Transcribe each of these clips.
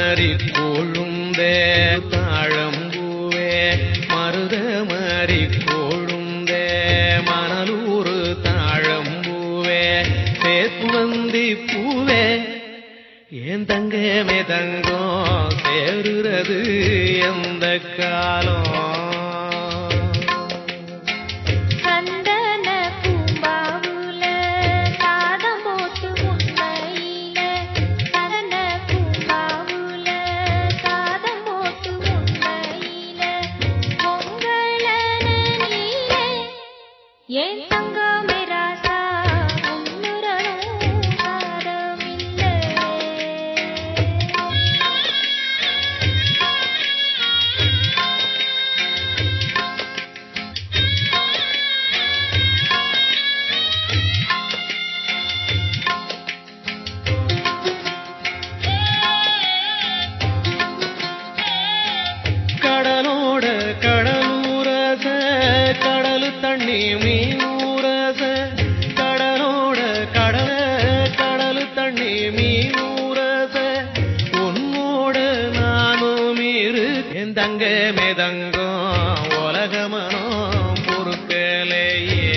மரி கொழுந்தே தாழம்பூவே மருத மரி கொழுந்தே மணலூர் தாழம்பூவே தேக்குவந்தி பூவே ஏன் தங்கமே தங்கம் சேருறது எந்த காலம் கடலூரச கடல் தண்ணி மீனூரச கடலோட கடல் தண்ணி மீனூரச உன்னோட நானும் இரு என் தங்கமே தங்கம் உலகமனம் பொறுக்கலையே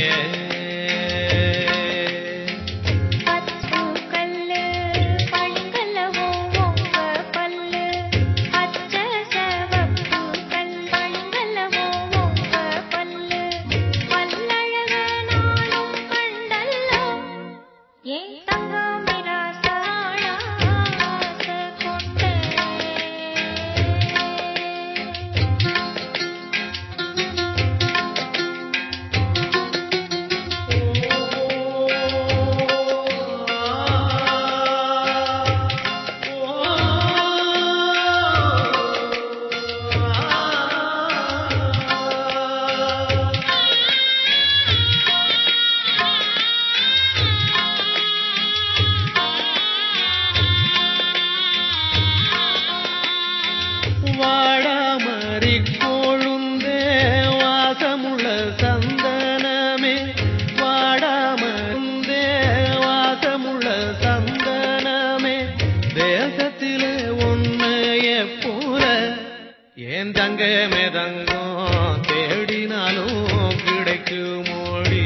வாடாமரி கொழுந்தே வாசமுள்ள சந்தனமே வாடாமருந்தே வாசமுள்ள சந்தனமே தேசத்திலே உன்னைய போல ஏன் தங்கமே தங்கம் தேடினாலும் கிடைக்குமோடி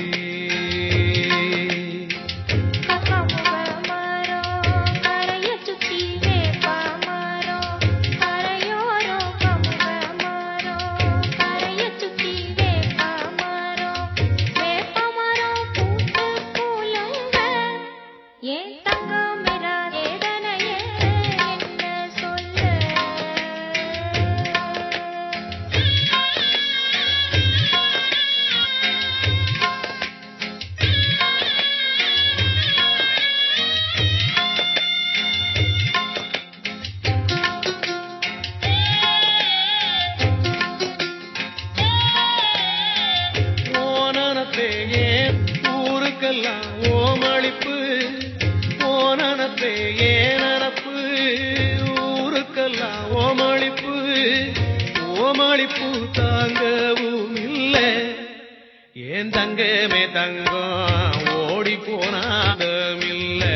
ஊருக்கெல்லாம் ஓமளிப்பு ஓனனப்பே ஏனப்பு ஊருக்கெல்லாம் ஓமளிப்பு ஓமளிப்பு தாங்கவும் இல்லை ஏன் தங்கமே தங்கம் ஓடி போனாலும் இல்லை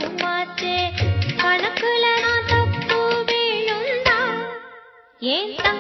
ஏன்